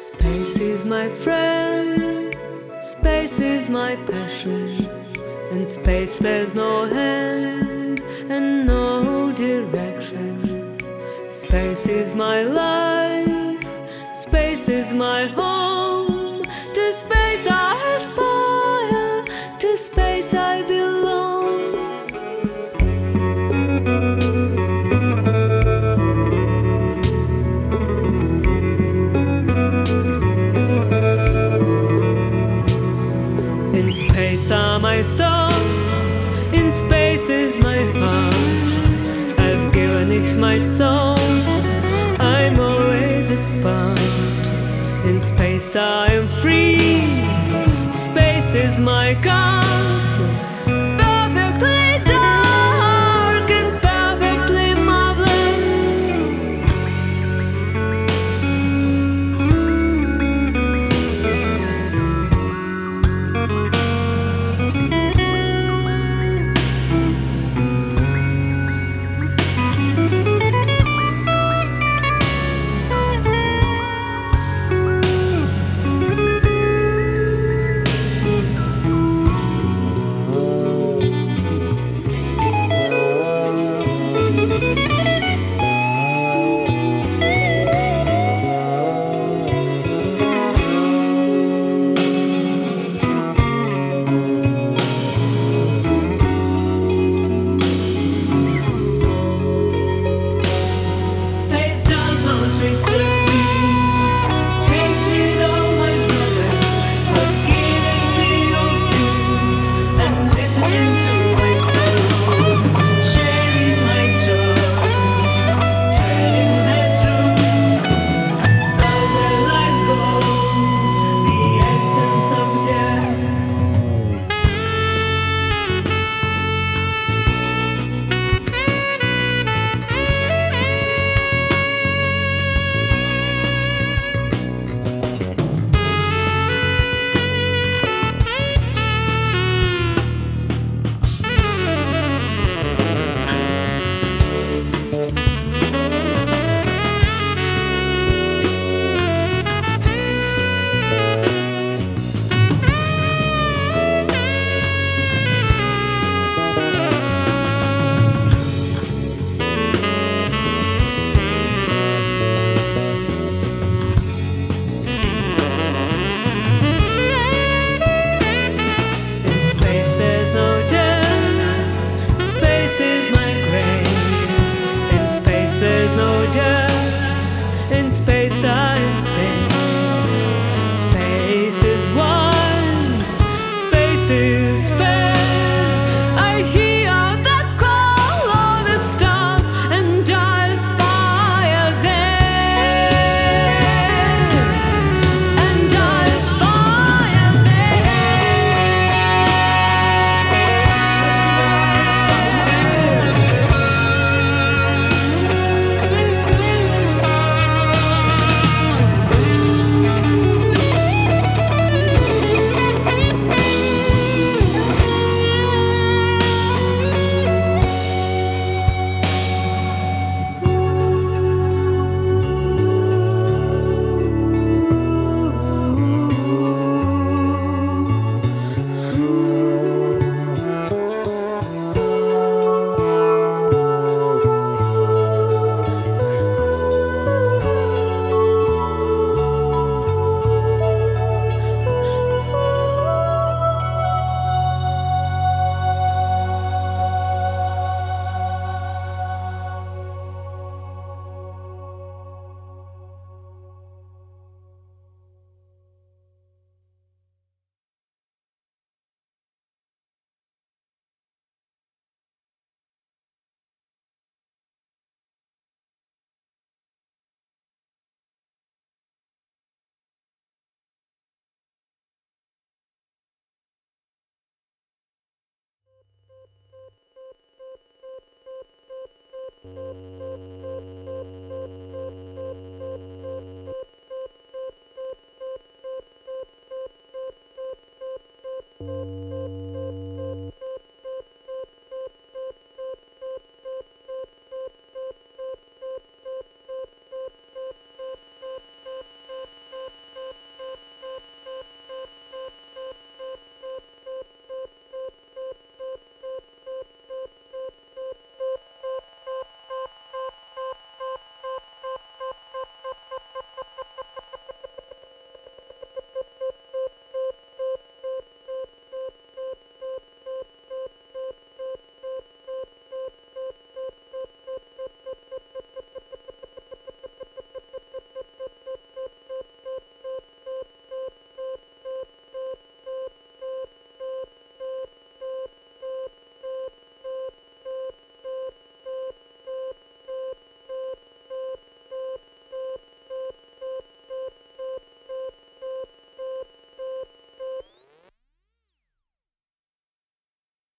Space is my friend, space is my passion. In space there's no hand and no direction. Space is my life, space is my home. To space I aspire, to space I belong. In space are my thoughts, in space is my heart. I've given it my soul, I'm always its part. In space I am free, space is my castle. Perfectly dark and perfectly marvelous. There's no doubt, in space I'm safe. Space is once, space is fair. I hear the call of the stars and I aspire there. And I aspire Thank you.